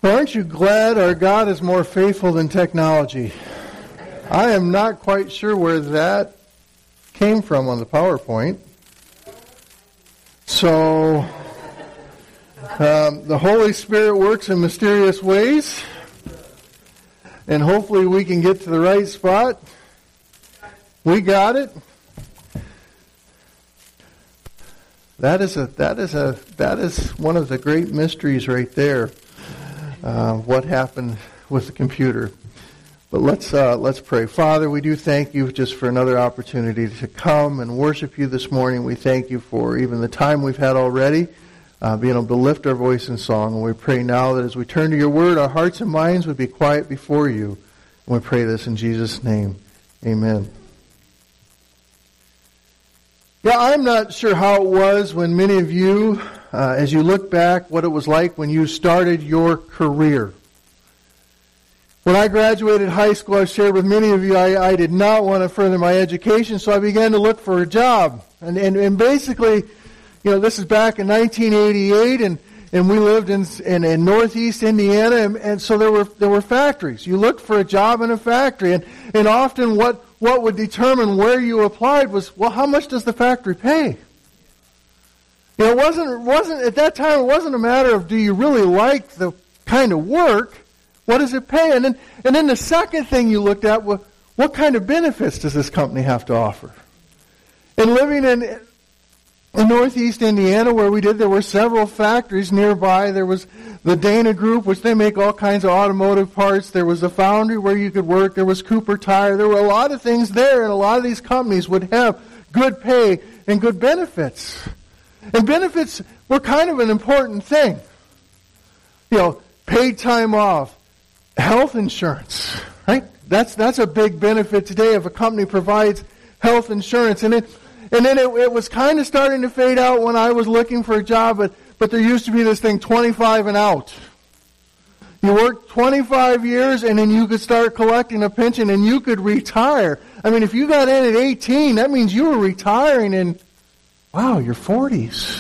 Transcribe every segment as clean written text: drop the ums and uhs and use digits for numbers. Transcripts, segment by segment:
Aren't you glad our God is more faithful than technology? I am not quite sure where that came from on the PowerPoint. So, the Holy Spirit works in mysterious ways, and hopefully we can get to the right spot. We got it. That is one of the great mysteries right there. What happened with the computer? But let's pray. Father, we do thank you just for another opportunity to come and worship you this morning. We thank you for even the time we've had already, being able to lift our voice in song. And we pray now that as we turn to your word, our hearts and minds would be quiet before you. And we pray this in Jesus' name. Amen. Yeah, I'm not sure how it was when many of you, as you look back, what it was like when you started your career. When I graduated high school, I shared with many of you, I did not want to further my education, so I began to look for a job. And basically, this is back in 1988, and we lived in northeast Indiana, and so there were factories. You looked for a job in a factory, and often what would determine where you applied was, well, how much does the factory pay? It wasn't at that time. It wasn't a matter of do you really like the kind of work. What does it pay? And then the second thing you looked at was what kind of benefits does this company have to offer? And living in northeast Indiana, where we did, there were several factories nearby. There was the Dana Group, which they make all kinds of automotive parts. There was a foundry where you could work. There was Cooper Tire. There were a lot of things there, and a lot of these companies would have good pay and good benefits. And benefits were kind of an important thing. Paid time off, health insurance, right? That's a big benefit today if a company provides health insurance. And then it was kind of starting to fade out when I was looking for a job, but there used to be this thing, 25 and out. You worked 25 years and then you could start collecting a pension and you could retire. I mean, if you got in at 18, that means you were retiring in, your 40s.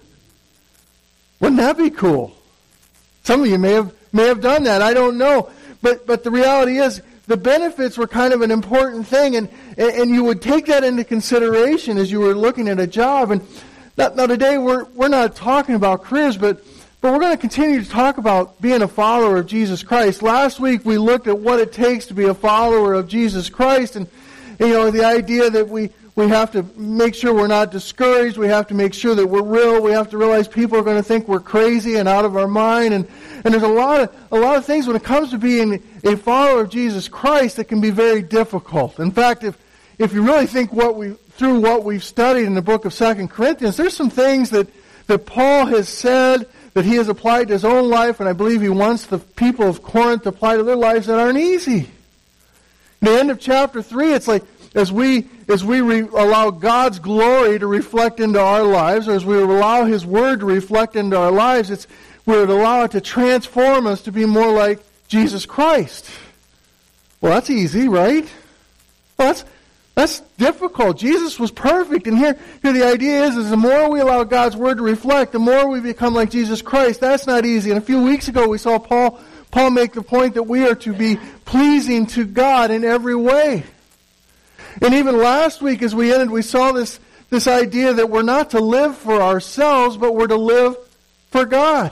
Wouldn't that be cool? Some of you may have done that. I don't know. But the reality is, the benefits were kind of an important thing, and you would take that into consideration as you were looking at a job. And now today we're not talking about careers, but we're going to continue to talk about being a follower of Jesus Christ. Last week we looked at what it takes to be a follower of Jesus Christ, and the idea that we have to make sure we're not discouraged. We have to make sure that we're real. We have to realize people are going to think we're crazy and out of our mind. And there's a lot of things when it comes to being a follower of Jesus Christ that can be very difficult. In fact, if you really think through what we've studied in the book of 2 Corinthians, there's some things that Paul has said that he has applied to his own life, and I believe he wants the people of Corinth to apply to their lives that aren't easy. At the end of chapter 3, it's like, as we allow God's glory to reflect into our lives, or as we allow His Word to reflect into our lives, we would allow it to transform us to be more like Jesus Christ. Well, that's easy, right? Well, that's difficult. Jesus was perfect, and here the idea is the more we allow God's Word to reflect, the more we become like Jesus Christ. That's not easy. And a few weeks ago, we saw Paul make the point that we are to be pleasing to God in every way. And even last week as we ended, we saw this idea that we're not to live for ourselves, but we're to live for God.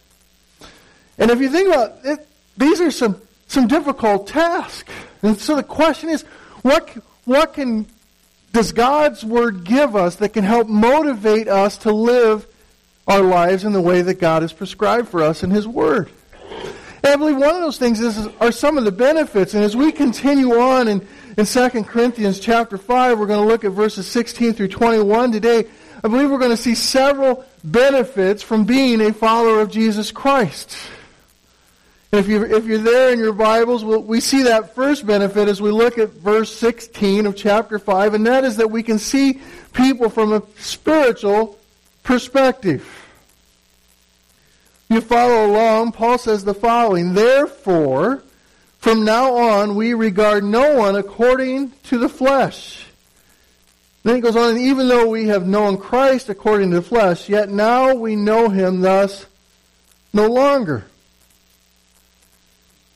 And if you think about it, these are some difficult tasks. And so the question is, what does God's Word give us that can help motivate us to live our lives in the way that God has prescribed for us in His Word? And I believe one of those things are some of the benefits. And as we continue on in 2 Corinthians chapter 5, we're going to look at verses 16 through 21 today. I believe we're going to see several benefits from being a follower of Jesus Christ. And if you're there in your Bibles, we see that first benefit as we look at verse 16 of chapter 5, and that is that we can see people from a spiritual perspective. You follow along, Paul says the following, "Therefore, from now on, we regard no one according to the flesh." Then he goes on, "Even though we have known Christ according to the flesh, yet now we know Him thus no longer."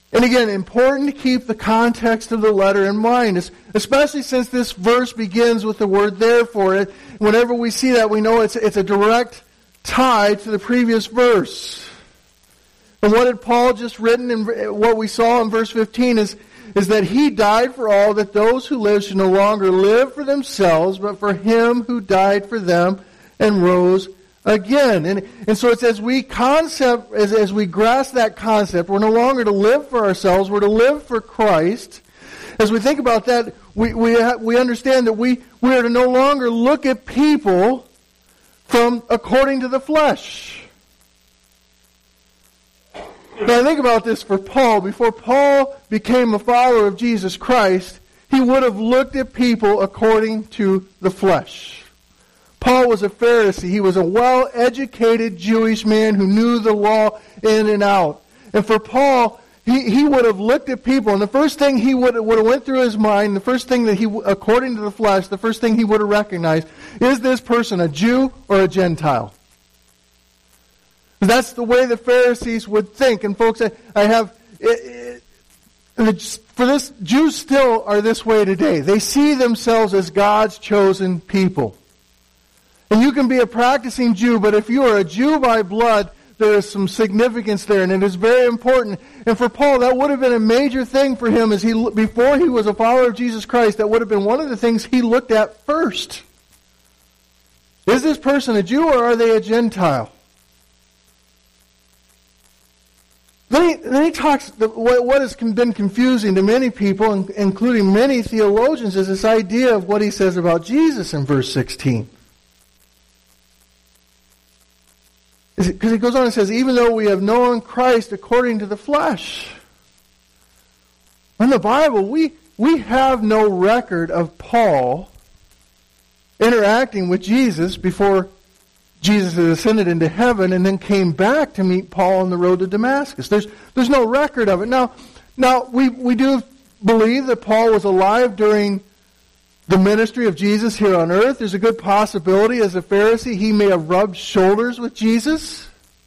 And again, important to keep the context of the letter in mind, especially since this verse begins with the word therefore. Whenever we see that, we know it's a direct tie to the previous verse. And what had Paul just written, and what we saw in verse 15 is that he died for all, that those who live should no longer live for themselves, but for him who died for them and rose again. And so it's as we grasp that concept, we're no longer to live for ourselves, we're to live for Christ. As we think about that, we understand that we are to no longer look at people from according to the flesh. Now think about this for Paul. Before Paul became a follower of Jesus Christ, he would have looked at people according to the flesh. Paul was a Pharisee. He was a well-educated Jewish man who knew the law in and out. And for Paul, he would have looked at people, and the first thing he would have went through his mind, the first thing that he, according to the flesh, the first thing he would have recognized, is this person a Jew or a Gentile? That's the way the Pharisees would think. And folks, Jews still are this way today. They see themselves as God's chosen people. And you can be a practicing Jew, but if you are a Jew by blood, there is some significance there, and it is very important. And for Paul, that would have been a major thing for him before he was a follower of Jesus Christ. That would have been one of the things he looked at first. Is this person a Jew or are they a Gentile? Then he talks, what has been confusing to many people, including many theologians, is this idea of what he says about Jesus in verse 16. Because he goes on and says, even though we have known Christ according to the flesh. In the Bible, we have no record of Paul interacting with Jesus before Jesus had ascended into heaven and then came back to meet Paul on the road to Damascus. There's no record of it. Now we do believe that Paul was alive during the ministry of Jesus here on earth. There's a good possibility as a Pharisee he may have rubbed shoulders with Jesus.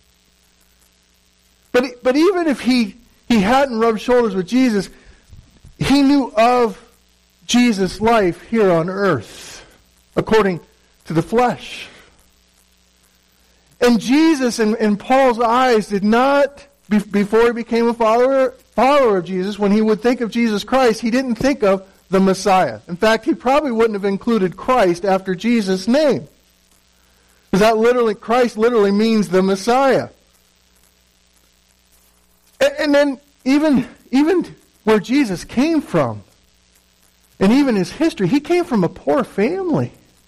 But even if he hadn't rubbed shoulders with Jesus, he knew of Jesus' life here on earth, according to the flesh. And Jesus, in Paul's eyes, did not, before he became a follower of Jesus, when he would think of Jesus Christ, he didn't think of the Messiah. In fact, he probably wouldn't have included Christ after Jesus' name. Because Christ literally means the Messiah. And then even where Jesus came from, and even his history, he came from a poor family.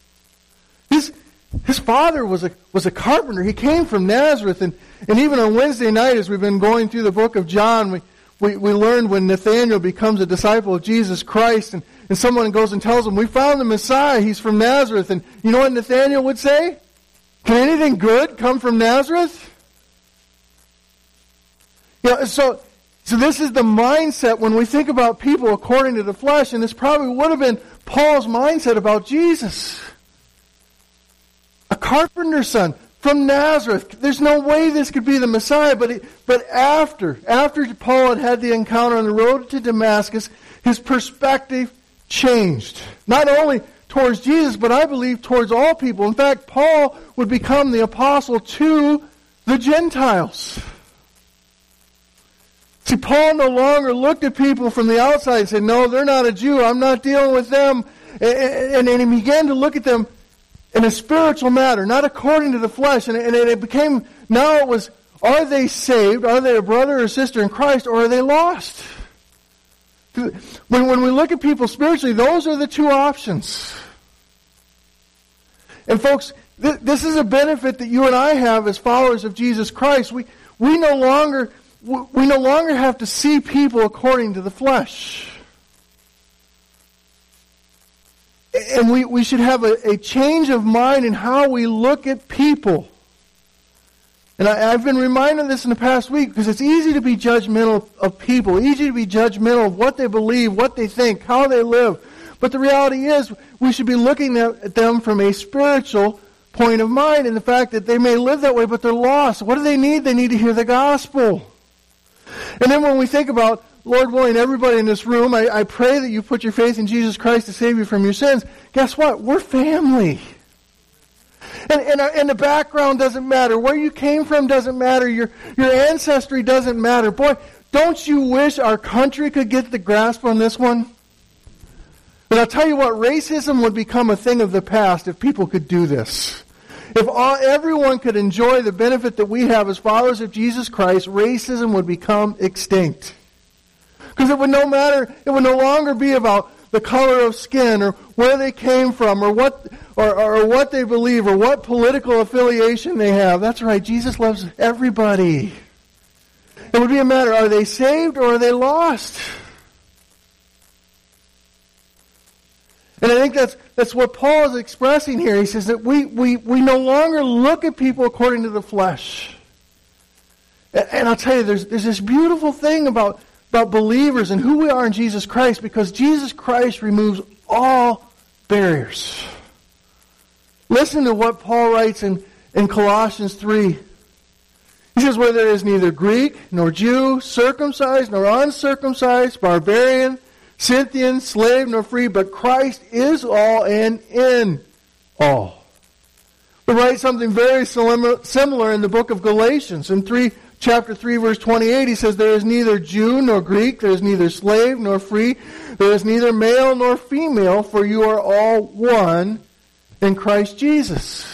His father was a carpenter. He came from Nazareth. And even on Wednesday night, as we've been going through the book of John, we learned when Nathanael becomes a disciple of Jesus Christ, and someone goes and tells him, we found the Messiah, he's from Nazareth. And you know what Nathanael would say? Can anything good come from Nazareth? So this is the mindset when we think about people according to the flesh, and this probably would have been Paul's mindset about Jesus. A carpenter's son from Nazareth. There's no way this could be the Messiah, but after Paul had the encounter on the road to Damascus, his perspective changed. Not only towards Jesus, but I believe towards all people. In fact, Paul would become the apostle to the Gentiles. See, Paul no longer looked at people from the outside and said, no, they're not a Jew, I'm not dealing with them. And he began to look at them in a spiritual matter, not according to the flesh. And it became, now it was, are they saved? Are they a brother or sister in Christ? Or are they lost? When we look at people spiritually, those are the two options. And folks, this is a benefit that you and I have as followers of Jesus Christ. We no longer have to see people according to the flesh. And we should have a change of mind in how we look at people. And I've been reminded of this in the past week because it's easy to be judgmental of people, easy to be judgmental of what they believe, what they think, how they live. But the reality is we should be looking at them from a spiritual point of mind and the fact that they may live that way, but they're lost. What do they need? They need to hear the gospel. And then when we think about, Lord willing, everybody in this room, I pray that you put your faith in Jesus Christ to save you from your sins. Guess what? We're family. And the background doesn't matter. Where you came from doesn't matter. Your ancestry doesn't matter. Boy, don't you wish our country could get the grasp on this one? But I'll tell you what, racism would become a thing of the past if people could do this. If everyone could enjoy the benefit that we have as followers of Jesus Christ, racism would become extinct. Because it would no longer be about the color of skin or where they came from or what they believe or what political affiliation they have. That's right, Jesus loves everybody. It would be a matter, are they saved or are they lost? And I think that's what Paul is expressing here. He says that we no longer look at people according to the flesh. And I'll tell you, there's this beautiful thing about believers and who we are in Jesus Christ, because Jesus Christ removes all barriers. Listen to what Paul writes in Colossians 3. He says, where there is neither Greek nor Jew, circumcised nor uncircumcised, barbarian, Scythian, slave nor free, but Christ is all and in all. We write something very similar in the book of Galatians. In chapter 3, verse 28, he says, there is neither Jew nor Greek, there is neither slave nor free, there is neither male nor female, for you are all one in Christ Jesus.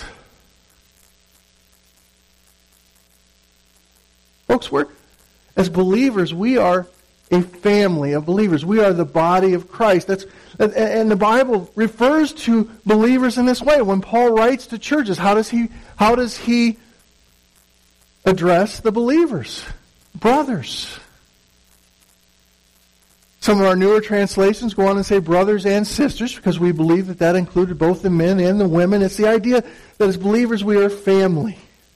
Folks, as believers, we are a family of believers. We are the body of Christ. And the Bible refers to believers in this way. When Paul writes to churches, how does he address the believers? Brothers. Some of our newer translations go on and say brothers and sisters, because we believe that included both the men and the women. It's the idea that as believers we are family.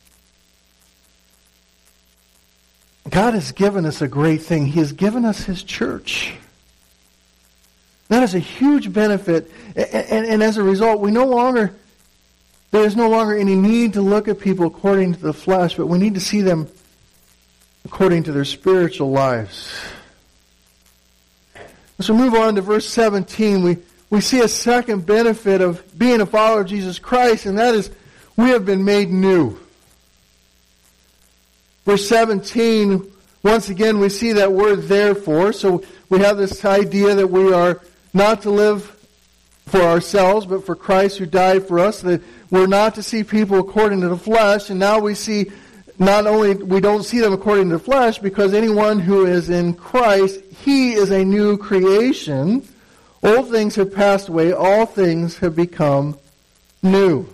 God has given us a great thing. He has given us His church. That is a huge benefit. And as a result, there is no longer any need to look at people according to the flesh, but we need to see them according to their spiritual lives. As we move on to verse 17, we see a second benefit of being a follower of Jesus Christ, and that is we have been made new. Verse 17, once again, we see that word therefore. So we have this idea that we are not to live for ourselves, but for Christ who died for us. That we're not to see people according to the flesh. And now we see, not only we don't see them according to the flesh, because anyone who is in Christ, he is a new creation. Old things have passed away. All things have become new.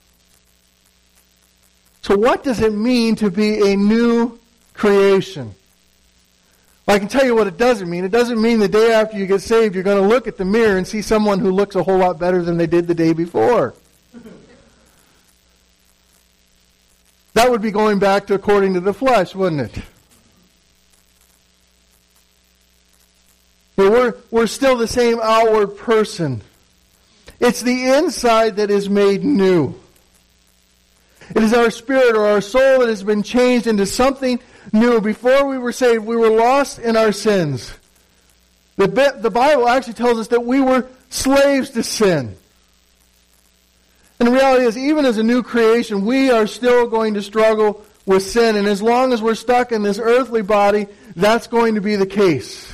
So what does it mean to be a new creation? Well, I can tell you what it doesn't mean. It doesn't mean the day after you get saved you're going to look at the mirror and see someone who looks a whole lot better than they did the day before. That would be going back to according to the flesh, wouldn't it? But we're still the same outward person. It's the inside that is made new. It is our spirit or our soul that has been changed into something new. Before we were saved, we were lost in our sins. The Bible actually tells us that we were slaves to sin. And the reality is, even as a new creation, we are still going to struggle with sin. And as long as we're stuck in this earthly body, that's going to be the case.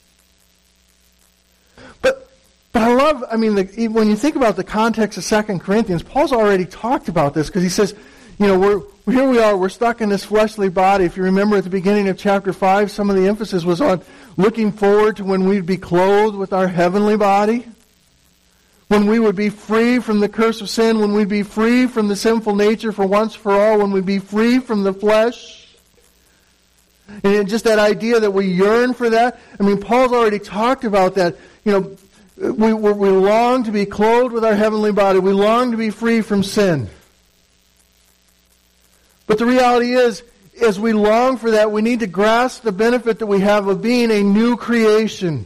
But I love, when you think about the context of 2 Corinthians, Paul's already talked about this, because he says, here we are, we're stuck in this fleshly body. If you remember at the beginning of chapter 5, some of the emphasis was on looking forward to when we'd be clothed with our heavenly body, when we would be free from the curse of sin, when we'd be free from the sinful nature for once for all, when we'd be free from the flesh. And just that idea that we yearn for that. Paul's already talked about that. We long to be clothed with our heavenly body. We long to be free from sin. But the reality is, as we long for that, we need to grasp the benefit that we have of being a new creation.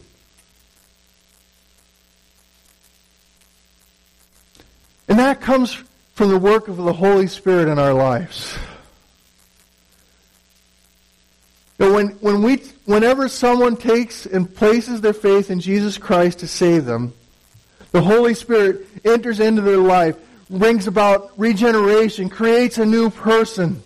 And that comes from the work of the Holy Spirit in our lives. When whenever someone takes and places their faith in Jesus Christ to save them, the Holy Spirit enters into their life, brings about regeneration, creates a new person.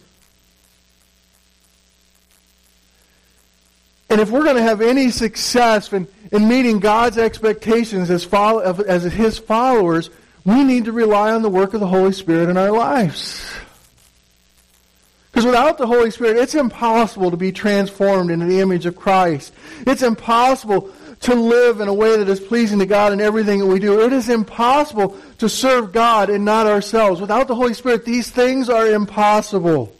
And if we're going to have any success in meeting God's expectations as His followers, we need to rely on the work of the Holy Spirit in our lives. Because without the Holy Spirit, it's impossible to be transformed into the image of Christ. It's impossible to live in a way that is pleasing to God in everything that we do. It is impossible to serve God and not ourselves. Without the Holy Spirit, these things are impossible.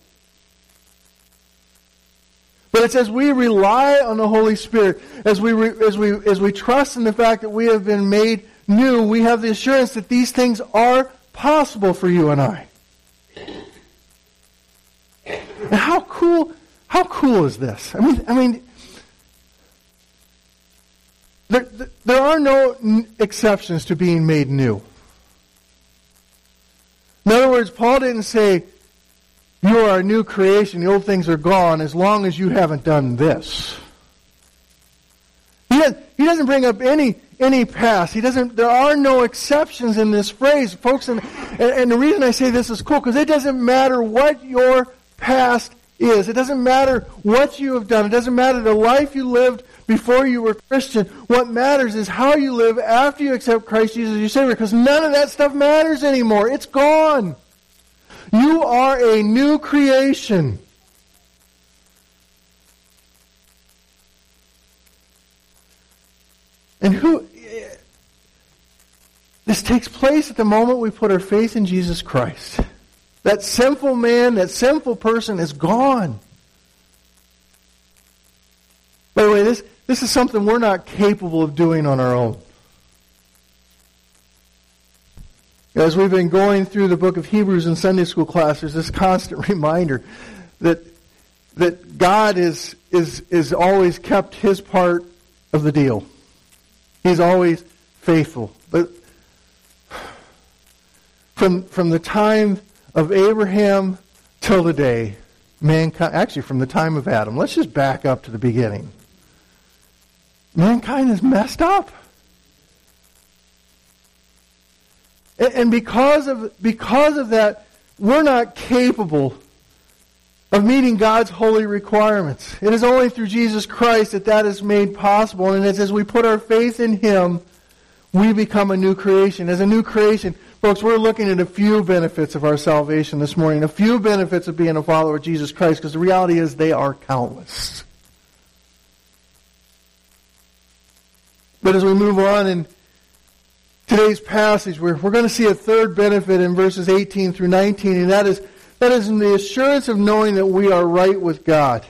But it's as we rely on the Holy Spirit, as we trust in the fact that we have been made new, we have the assurance that these things are possible for you and I. And how cool is this? I mean, there are no exceptions to being made new. In other words, Paul didn't say, you are a new creation, the old things are gone, as long as you haven't done this. He doesn't bring up any past. There are no exceptions in this phrase, folks. And the reason I say this is cool, because it doesn't matter what your past is. It doesn't matter what you have done. It doesn't matter the life you lived before you were Christian. What matters is how you live after you accept Christ Jesus as your Savior, because none of that stuff matters anymore. It's gone. You are a new creation. And this takes place at the moment we put our faith in Jesus Christ. That sinful man, that sinful person is gone. By the way, this is something we're not capable of doing on our own. As we've been going through the book of Hebrews in Sunday school class, there's this constant reminder that God is always kept His part of the deal. He's always faithful. But from the time of Abraham till today, mankind, actually from the time of Adam, let's just back up to the beginning. Mankind is messed up. And because of that, we're not capable of meeting God's holy requirements. It is only through Jesus Christ that is made possible. And it's as we put our faith in Him, we become a new creation. As a new creation, folks, we're looking at a few benefits of our salvation this morning, a few benefits of being a follower of Jesus Christ, because the reality is they are countless. But as we move on in today's passage, we're going to see a third benefit in verses 18 through 19, and that is in the assurance of knowing that we are right with God.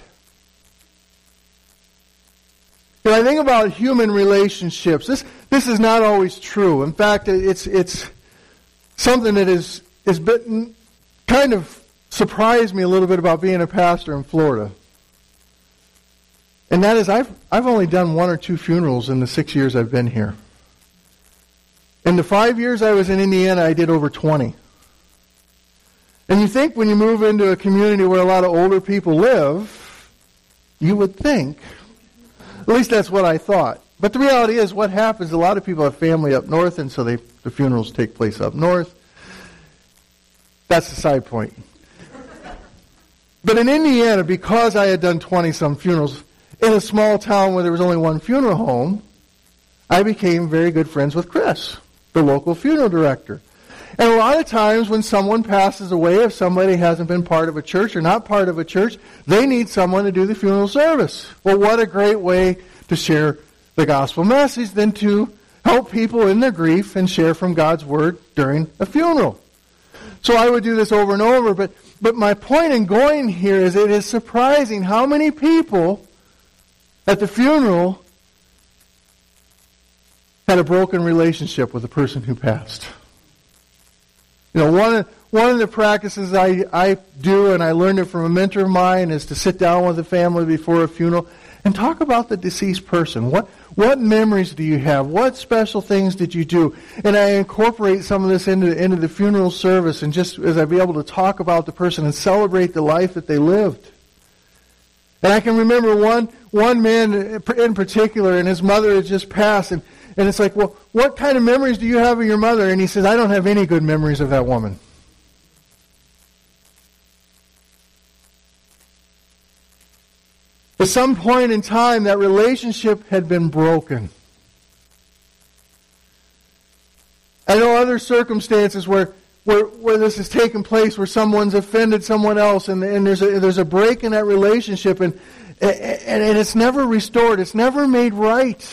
When I think about human relationships, this is not always true. In fact, it's something that has been kind of surprised me a little bit about being a pastor in Florida. And that is, I've only done 1 or 2 funerals in the 6 years I've been here. In the 5 years I was in Indiana, I did over 20. And you think when you move into a community where a lot of older people live, you would think, at least that's what I thought. But the reality is, what happens, a lot of people have family up north, and so the funerals take place up north. That's the side point. But in Indiana, because I had done 20-some funerals, in a small town where there was only one funeral home, I became very good friends with Chris, the local funeral director. And a lot of times when someone passes away, if somebody hasn't been part of a church or not part of a church, they need someone to do the funeral service. Well, what a great way to share the gospel message than to help people in their grief and share from God's Word during a funeral. So I would do this over and over, but my point in going here is it is surprising how many people at the funeral had a broken relationship with the person who passed. You know, one of the practices I do, and I learned it from a mentor of mine, is to sit down with the family before a funeral and talk about the deceased person. What memories do you have? What special things did you do? And I incorporate some of this into the funeral service, and just as I be able to talk about the person and celebrate the life that they lived. And I can remember one man in particular, and his mother had just passed, and it's like, well, what kind of memories do you have of your mother? And he says, I don't have any good memories of that woman. At some point in time, that relationship had been broken. I know other circumstances where this has taken place, where someone's offended someone else, and there's a break in that relationship, and it's never restored. It's never made right.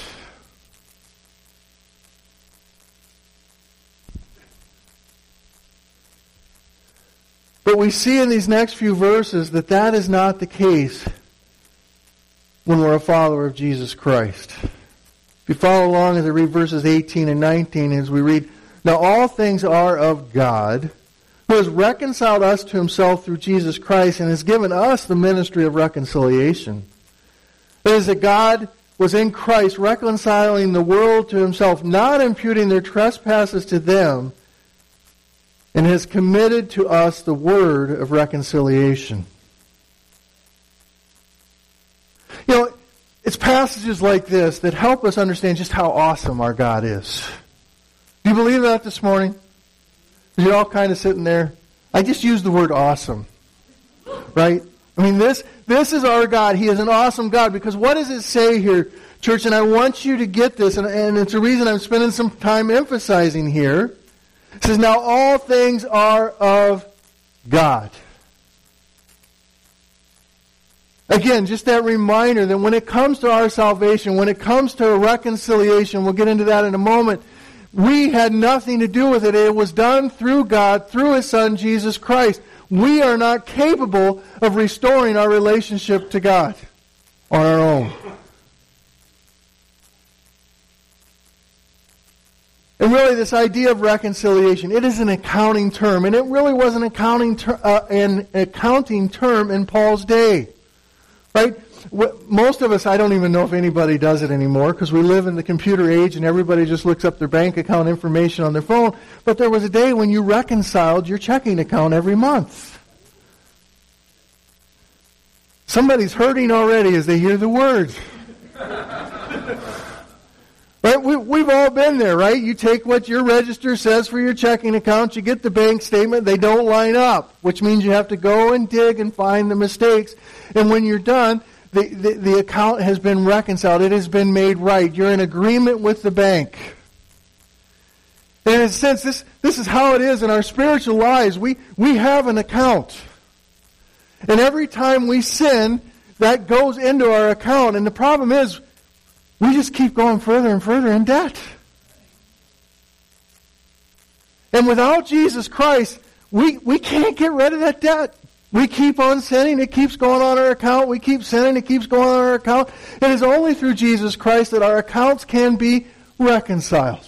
But we see in these next few verses that is not the case when we're a follower of Jesus Christ. If you follow along as I read verses 18 and 19, as we read, now all things are of God, who has reconciled us to himself through Jesus Christ and has given us the ministry of reconciliation. That is, that God was in Christ reconciling the world to himself, not imputing their trespasses to them, and has committed to us the word of reconciliation. You know, it's passages like this that help us understand just how awesome our God is. Do you believe that this morning? You're all kind of sitting there. I just used the word awesome. Right? I mean, this is our God. He is an awesome God. Because what does it say here, church? And I want you to get this, and it's a reason I'm spending some time emphasizing here. It says, now all things are of God. Again, just that reminder that when it comes to our salvation, when it comes to reconciliation, we'll get into that in a moment, we had nothing to do with it. It was done through God, through His Son, Jesus Christ. We are not capable of restoring our relationship to God on our own. And really, this idea of reconciliation, it is an accounting term, and it really was an accounting term in Paul's day. Right? Most of us, I don't even know if anybody does it anymore because we live in the computer age and everybody just looks up their bank account information on their phone. But there was a day when you reconciled your checking account every month. Somebody's hurting already as they hear the words. Right? We've all been there, right? You take what your register says for your checking account, you get the bank statement, they don't line up, which means you have to go and dig and find the mistakes. And when you're done, the account has been reconciled. It has been made right. You're in agreement with the bank. And in a sense, this is how it is in our spiritual lives. We have an account. And every time we sin, that goes into our account. And the problem is, we just keep going further and further in debt. And without Jesus Christ, we can't get rid of that debt. We keep on sinning. It keeps going on our account. We keep sinning. It keeps going on our account. It is only through Jesus Christ that our accounts can be reconciled.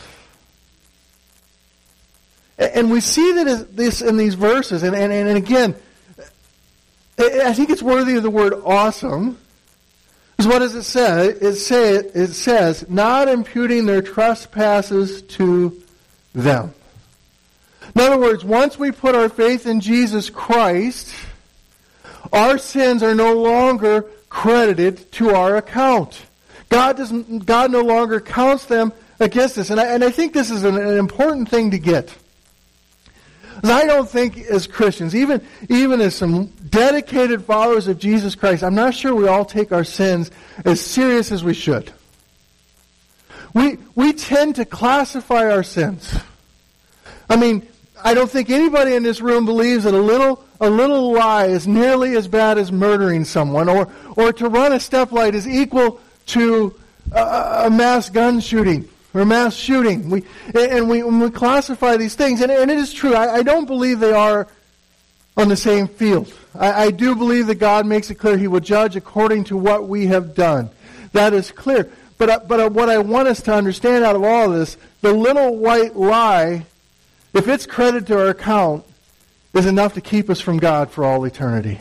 And we see this in these verses. And again, I think it's worthy of the word awesome. Because what does it say? It says, not imputing their trespasses to them. In other words, once we put our faith in Jesus Christ, our sins are no longer credited to our account. God no longer counts them against us. And I think this is an important thing to get. Because I don't think as Christians, even as some dedicated followers of Jesus Christ, I'm not sure we all take our sins as serious as we should. We tend to classify our sins. I mean, I don't think anybody in this room believes that a little lie is nearly as bad as murdering someone, or to run a stoplight is equal to a mass gun shooting or mass shooting. We classify these things, and it is true. I don't believe they are on the same field. I do believe that God makes it clear He will judge according to what we have done. That is clear. But what I want us to understand out of all of this, the little white lie, if it's credited to our account, is enough to keep us from God for all eternity.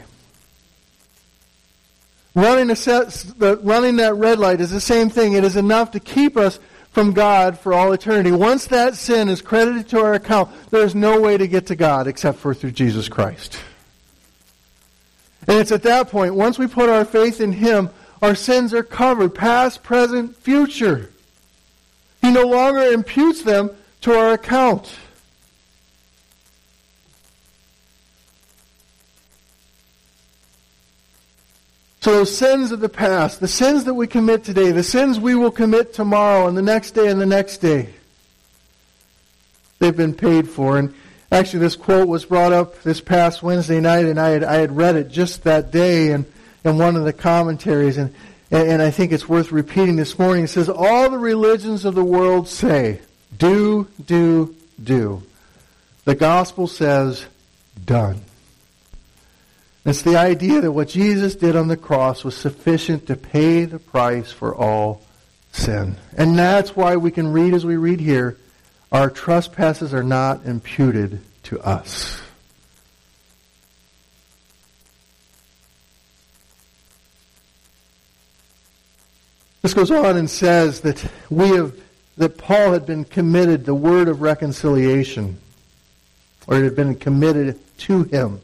Running that red light is the same thing. It is enough to keep us from God for all eternity. Once that sin is credited to our account, there is no way to get to God except for through Jesus Christ. And it's at that point, once we put our faith in Him, our sins are covered, past, present, future. He no longer imputes them to our account. So those sins of the past, the sins that we commit today, the sins we will commit tomorrow and the next day and the next day, they've been paid for. And actually this quote was brought up this past Wednesday night, and I had read it just that day in one of the commentaries, and I think it's worth repeating this morning. It says, all the religions of the world say, do, do, do. The gospel says, done. It's the idea that what Jesus did on the cross was sufficient to pay the price for all sin. And that's why we can read as we read here, our trespasses are not imputed to us. This goes on and says that that Paul had been committed the word of reconciliation, or it had been committed to him.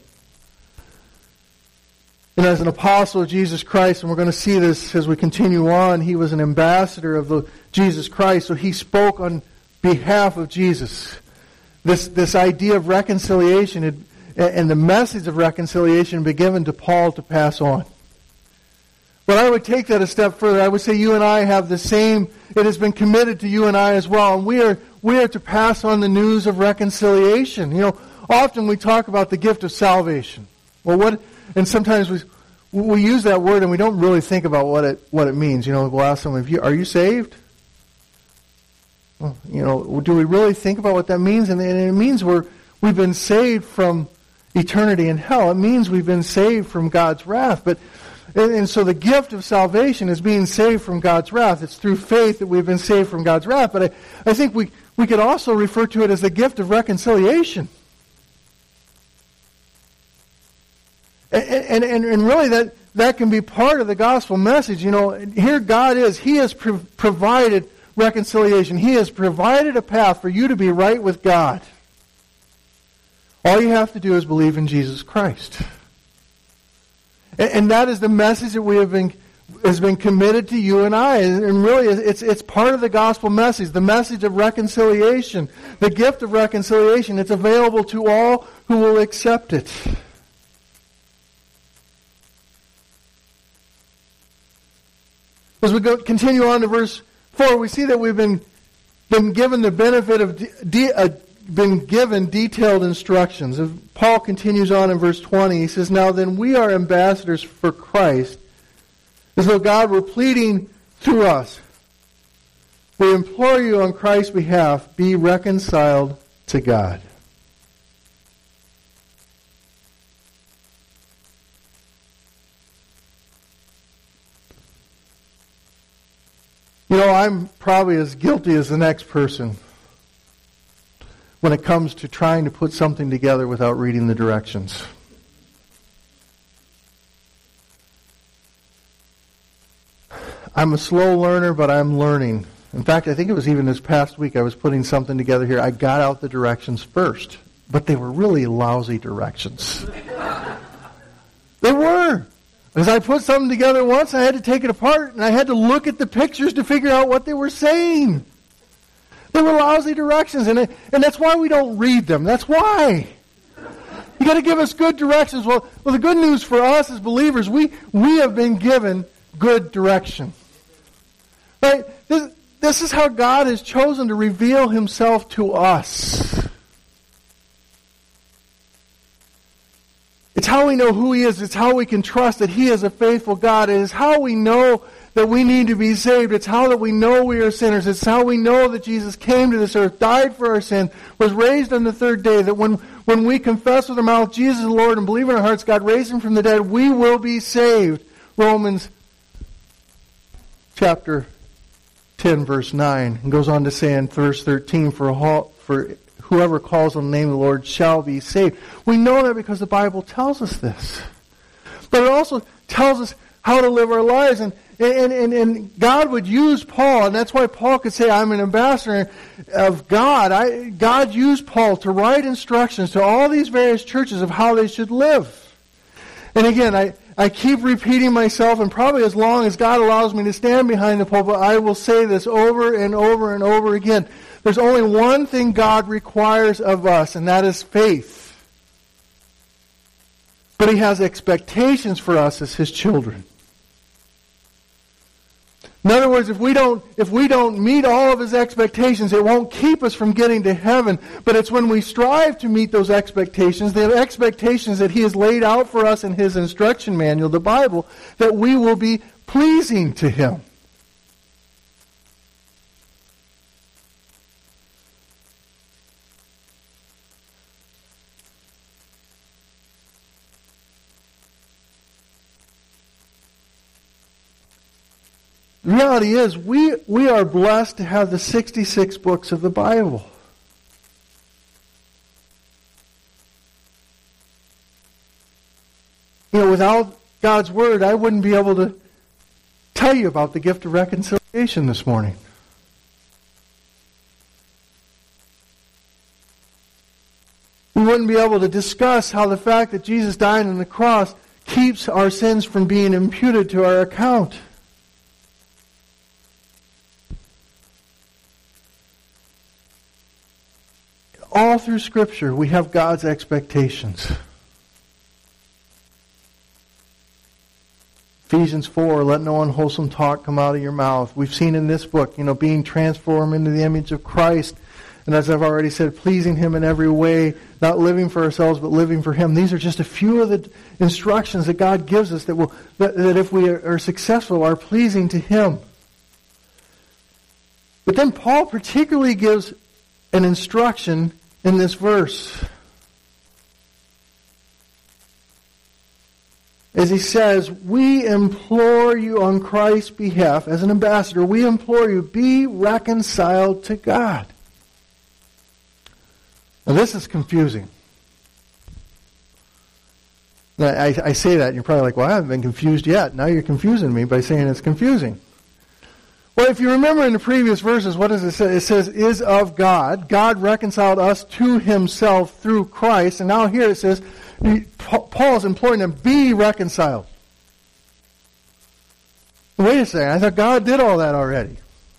And as an apostle of Jesus Christ, and we're going to see this as we continue on, he was an ambassador of Jesus Christ, so he spoke on behalf of Jesus. This idea of reconciliation and the message of reconciliation had been given to Paul to pass on. But I would take that a step further. I would say you and I have the same, it has been committed to you and I as well, and we are to pass on the news of reconciliation. You know, often we talk about the gift of salvation. Well, and sometimes we use that word and we don't really think about what it means. You know, we'll ask someone, are you saved? Well, you know, do we really think about what that means? And it means we've been saved from eternity in hell. It means we've been saved from God's wrath. And so the gift of salvation is being saved from God's wrath. It's through faith that we've been saved from God's wrath. But I think we could also refer to it as the gift of reconciliation. And really that can be part of the gospel message. You know, here God is. He has provided reconciliation. He has provided a path for you to be right with God. All you have to do is believe in Jesus Christ. And that is the message that has been committed to you and I. And really, it's part of the gospel message, the message of reconciliation, the gift of reconciliation. It's available to all who will accept it. As we continue on to verse 4, we see that we've been given the benefit of been given detailed instructions. Paul continues on in verse 20. He says, now then we are ambassadors for Christ, as though God were pleading through us. We implore you on Christ's behalf, be reconciled to God. You know, I'm probably as guilty as the next person when it comes to trying to put something together without reading the directions. I'm a slow learner, but I'm learning. In fact, I think it was even this past week I was putting something together here. I got out the directions first, but they were really lousy directions. They were. As I put something together once, I had to take it apart, and I had to look at the pictures to figure out what they were saying. They were lousy directions, and that's why we don't read them. That's why. You got to give us good directions. Well, the good news for us as believers, we have been given good direction. Right? This is how God has chosen to reveal Himself to us. It's how we know who He is. It's how we can trust that He is a faithful God. It is how we know that we need to be saved. It's how that we know we are sinners. It's how we know that Jesus came to this earth, died for our sin, was raised on the third day, that when we confess with our mouth Jesus is Lord and believe in our hearts God raised Him from the dead, we will be saved. Romans chapter 10, verse 9. And goes on to say in verse 13, for whoever calls on the name of the Lord shall be saved. We know that because the Bible tells us this. But it also tells us how to live our lives. And God would use Paul, and that's why Paul could say, I'm an ambassador of God. God used Paul to write instructions to all these various churches of how they should live. And again, I keep repeating myself, and probably as long as God allows me to stand behind the pulpit, I will say this over and over and over again. There's only one thing God requires of us, and that is faith. But He has expectations for us as His children. In other words, if we don't meet all of His expectations, it won't keep us from getting to heaven. But it's when we strive to meet those expectations, the expectations that He has laid out for us in His instruction manual, the Bible, that we will be pleasing to Him. The reality is, we are blessed to have the 66 books of the Bible. Without God's Word, I wouldn't be able to tell you about the gift of reconciliation this morning. We wouldn't be able to discuss how the fact that Jesus died on the cross keeps our sins from being imputed to our account. All through Scripture, we have God's expectations. Ephesians 4, let no unwholesome talk come out of your mouth. We've seen in this book, being transformed into the image of Christ. And as I've already said, pleasing Him in every way, not living for ourselves, but living for Him. These are just a few of the instructions that God gives us that if we are successful, are pleasing to Him. But then Paul particularly gives an instruction in this verse. As he says, we implore you on Christ's behalf, as an ambassador, we implore you, be reconciled to God. Now this is confusing. I say that and you're probably like, well, I haven't been confused yet. Now you're confusing me by saying it's confusing. Well, if you remember in the previous verses, what does it say? It says, is of God. God reconciled us to Himself through Christ. And now here it says, Paul is imploring them, be reconciled. Wait a second, I thought God did all that already.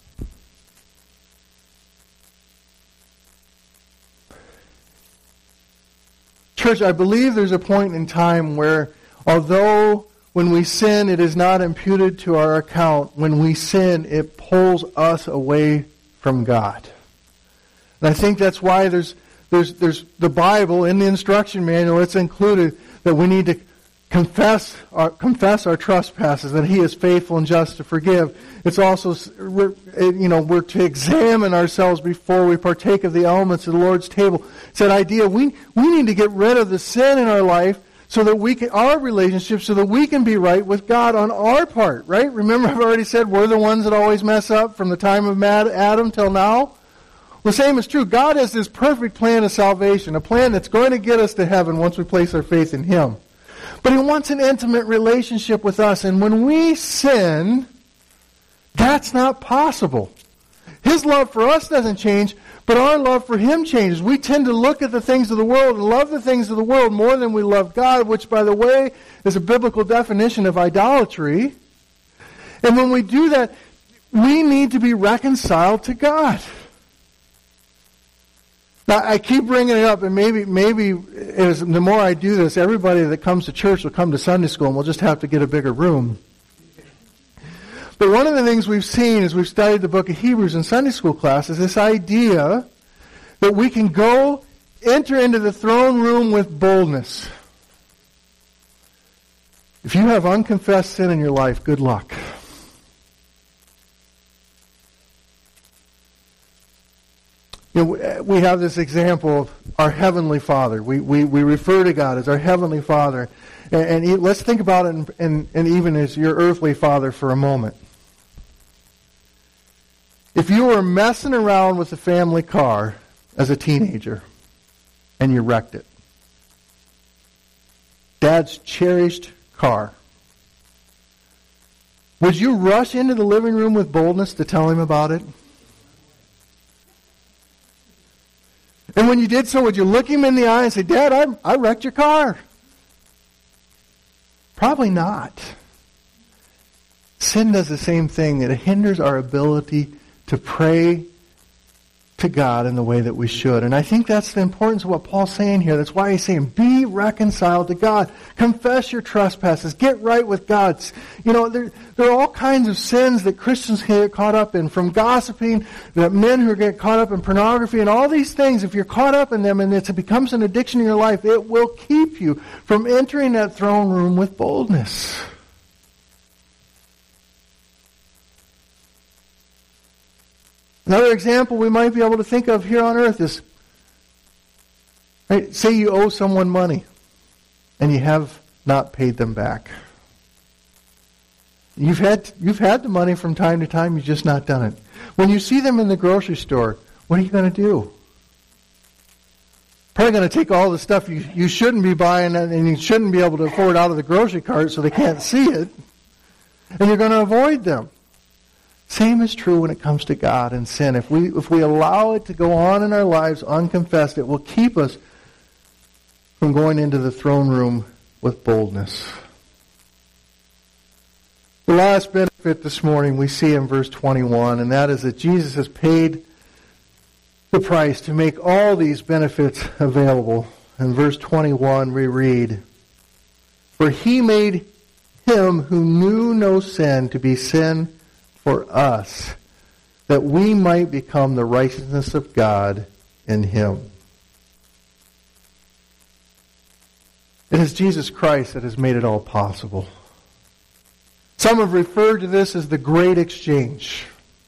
Church, I believe there's a point in time where, although when we sin, it is not imputed to our account. When we sin, it pulls us away from God. And I think that's why there's the Bible in the instruction manual. It's included that we need to confess our trespasses, that He is faithful and just to forgive. It's also we're to examine ourselves before we partake of the elements of the Lord's table. It's that idea we need to get rid of the sin in our life, so that our relationship, so that we can be right with God on our part, right? Remember, I've already said we're the ones that always mess up from the time of Adam till now. Well, the same is true. God has this perfect plan of salvation, a plan that's going to get us to heaven once we place our faith in Him. But He wants an intimate relationship with us, and when we sin, that's not possible. His love for us doesn't change, but our love for Him changes. We tend to look at the things of the world and love the things of the world more than we love God, which, by the way, is a biblical definition of idolatry. And when we do that, we need to be reconciled to God. Now, I keep bringing it up, and maybe the more I do this, everybody that comes to church will come to Sunday school, and we'll just have to get a bigger room. But one of the things we've seen as we've studied the book of Hebrews in Sunday school class is this idea that we can enter into the throne room with boldness. If you have unconfessed sin in your life, good luck. We have this example of our Heavenly Father. We refer to God as our Heavenly Father. And let's think about it and even as your earthly father for a moment. If you were messing around with the family car as a teenager and you wrecked it, Dad's cherished car, would you rush into the living room with boldness to tell him about it? And when you did so, would you look him in the eye and say, Dad, I wrecked your car? Probably not. Sin does the same thing. It hinders our ability to pray to God in the way that we should. And I think that's the importance of what Paul's saying here. That's why he's saying, be reconciled to God. Confess your trespasses. Get right with God. There are all kinds of sins that Christians get caught up in, from gossiping, that men who get caught up in pornography, and all these things. If you're caught up in them and it becomes an addiction in your life, it will keep you from entering that throne room with boldness. Another example we might be able to think of here on earth is, right, say you owe someone money and you have not paid them back. You've had the money from time to time, you've just not done it. When you see them in the grocery store, what are you going to do? Probably going to take all the stuff you shouldn't be buying and you shouldn't be able to afford out of the grocery cart so they can't see it, and you're going to avoid them. Same is true when it comes to God and sin. If we allow it to go on in our lives unconfessed, it will keep us from going into the throne room with boldness. The last benefit this morning we see in verse 21, and that is that Jesus has paid the price to make all these benefits available. In verse 21 we read, "For he made him who knew no sin to be sin for us, that we might become the righteousness of God in him." It is Jesus Christ that has made it all possible. Some have referred to this as the great exchange.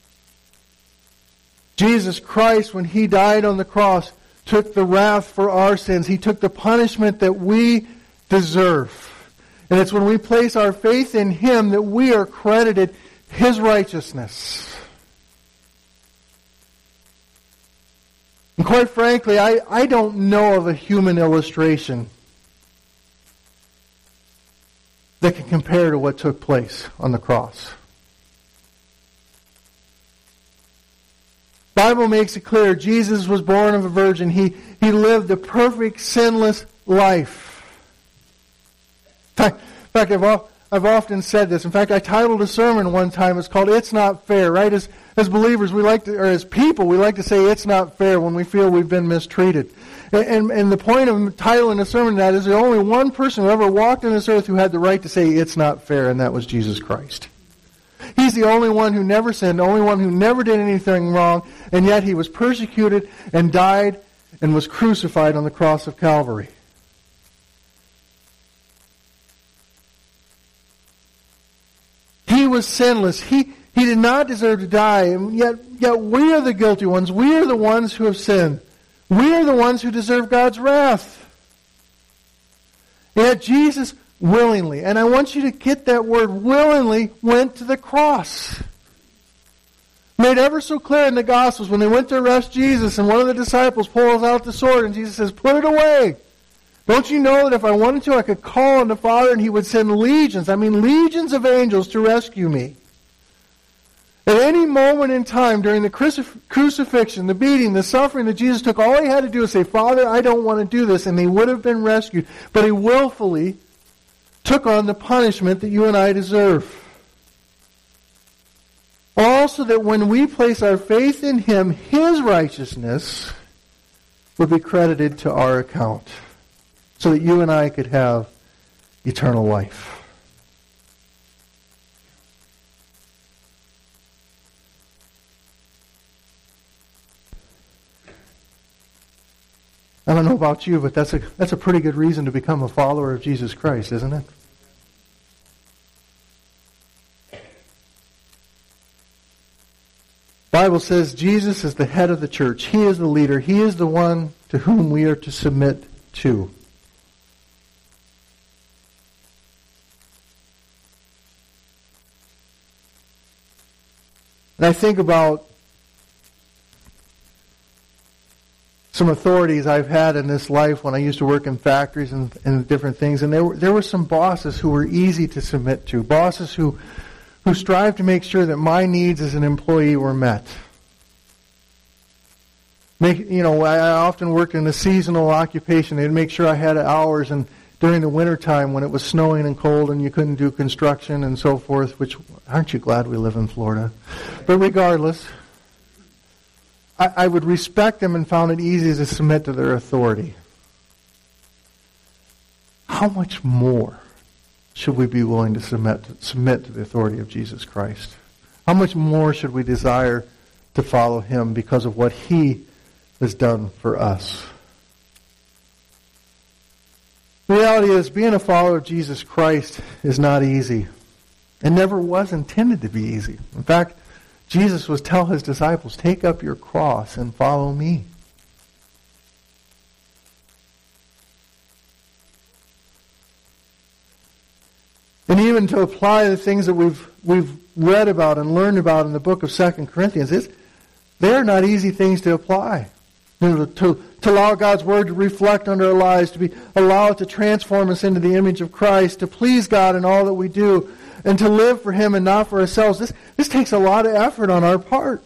Jesus Christ, when he died on the cross, took the wrath for our sins. He took the punishment that we deserve. And it's when we place our faith in him that we are credited his righteousness. And quite frankly, I don't know of a human illustration that can compare to what took place on the cross. The Bible makes it clear Jesus was born of a virgin. He lived a perfect, sinless life. In fact, I've often said this. In fact, I titled a sermon one time. It's called "It's Not Fair." Right? As believers, we like to, or as people, we like to say it's not fair when we feel we've been mistreated. And the point of titling a sermon that is, there's only one person who ever walked on this earth who had the right to say it's not fair, and that was Jesus Christ. He's the only one who never sinned, the only one who never did anything wrong, and yet he was persecuted and died and was crucified on the cross of Calvary. He was sinless. He did not deserve to die, and yet we are the guilty ones. We are the ones who have sinned. We are the ones who deserve God's wrath. Yet Jesus willingly, and I want you to get that word, willingly, went to the cross. Made ever so clear in the Gospels when they went to arrest Jesus, and one of the disciples pulls out the sword, and Jesus says, "Put it away. Don't you know that if I wanted to, I could call on the Father and he would send legions of angels to rescue me?" At any moment in time during the crucifixion, the beating, the suffering that Jesus took, all he had to do was say, "Father, I don't want to do this," and he would have been rescued. But he willfully took on the punishment that you and I deserve. Also that when we place our faith in him, his righteousness would be credited to our account, so that you and I could have eternal life. I don't know about you, but that's a pretty good reason to become a follower of Jesus Christ, isn't it? The Bible says Jesus is the head of the church. He is the leader. He is the one to whom we are to submit to. And I think about some authorities I've had in this life when I used to work in factories and different things, and there were some bosses who were easy to submit to, bosses who strived to make sure that my needs as an employee were met. I often worked in a seasonal occupation. They'd make sure I had hours, and during the wintertime when it was snowing and cold and you couldn't do construction and so forth, which, aren't you glad we live in Florida? But regardless, I would respect them and found it easy to submit to their authority. How much more should we be willing to submit to the authority of Jesus Christ? How much more should we desire to follow Him because of what He has done for us? The reality is, being a follower of Jesus Christ is not easy. It never was intended to be easy. In fact, Jesus would tell His disciples, take up your cross and follow me. And even to apply the things that we've read about and learned about in the book of 2 Corinthians, they are not easy things to apply. To allow God's Word to reflect on our lives, allow it to transform us into the image of Christ, to please God in all that we do, and to live for Him and not for ourselves. This takes a lot of effort on our part.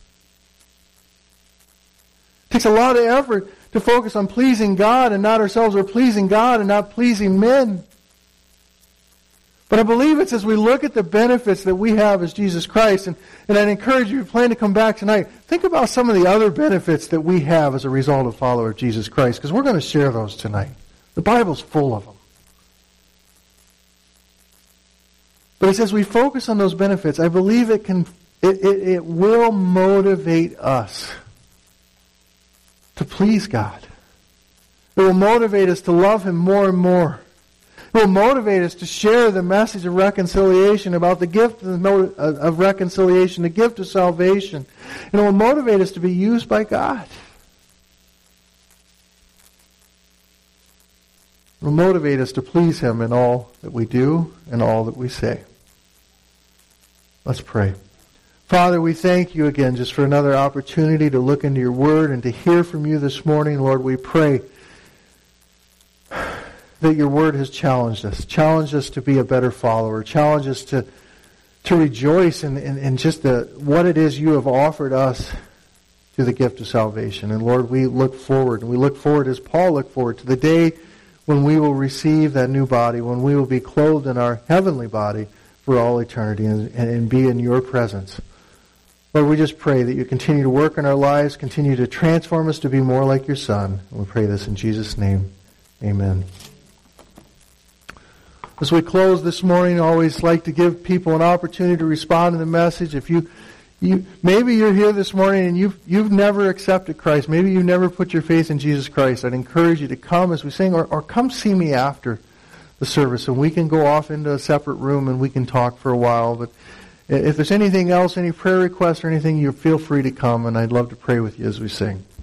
It takes a lot of effort to focus on pleasing God and not ourselves, or pleasing God and not pleasing men. But I believe it's as we look at the benefits that we have as Jesus Christ, and I'd encourage you, if you plan to come back tonight, think about some of the other benefits that we have as a result of follower of Jesus Christ, because we're going to share those tonight. The Bible's full of them. But it's as we focus on those benefits, I believe it will motivate us to please God. It will motivate us to love Him more and more. It will motivate us to share the message of reconciliation, about the gift of reconciliation, the gift of salvation. And it will motivate us to be used by God. It will motivate us to please Him in all that we do and all that we say. Let's pray. Father, we thank You again just for another opportunity to look into Your Word and to hear from You this morning. Lord, we pray that Your Word has challenged us to be a better follower, challenged us to rejoice in just what it is You have offered us through the gift of salvation. And Lord, we look forward as Paul looked forward to the day when we will receive that new body, when we will be clothed in our heavenly body for all eternity and be in Your presence. Lord, we just pray that You continue to work in our lives, continue to transform us to be more like Your Son. And we pray this in Jesus' name. Amen. As we close this morning, I always like to give people an opportunity to respond to the message. If maybe you're here this morning and you've never accepted Christ, maybe you've never put your faith in Jesus Christ, I'd encourage you to come as we sing, or come see me after the service, and we can go off into a separate room and we can talk for a while. But if there's anything else, any prayer requests or anything, you feel free to come, and I'd love to pray with you as we sing.